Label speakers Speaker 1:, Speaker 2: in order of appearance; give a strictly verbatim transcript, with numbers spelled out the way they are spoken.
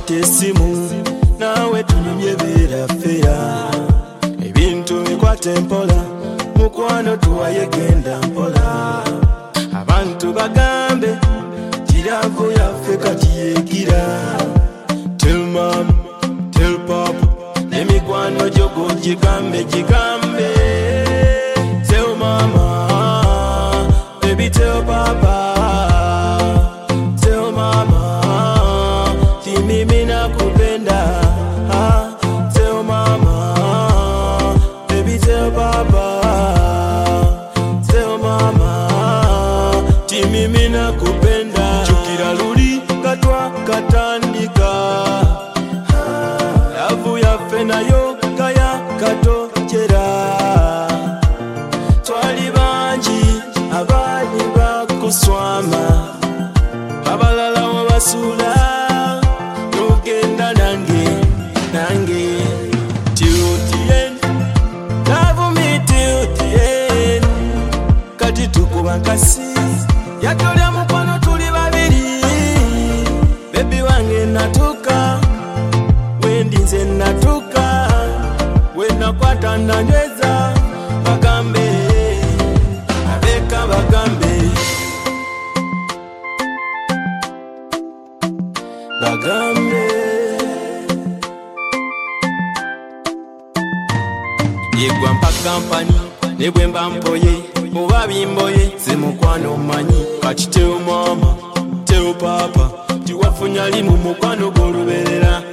Speaker 1: kwata essimu nawe tunyumye birafera ebintu bikwate mpola mukwano tuwaye genda mpola abantu bagambe kiravu yaffe kati yegira tell mom tell pop nemikwano gyogo gigambe gigambe tell mama baby tell papa tell mama timimi nakupenda tell mama baby tell papa tell mama timimi nakupenda chukira luli katwa katandika lavu yaffe nayo kaya katokera twali bangi abali bakuswama abalala wabasula nogenda nange nange till the end love me till the end kati tukuba nkasi yatolya mukono tuli babiri bebi wange natuka wendinze natuka wenakwata nanyweza bagambe abeka bagambe bagambe yegwa mpa kampani nebwe mba mpoye muba bimboye simukwano manyi kati teo mama teo papa tiwafunya limu mukwano goluberera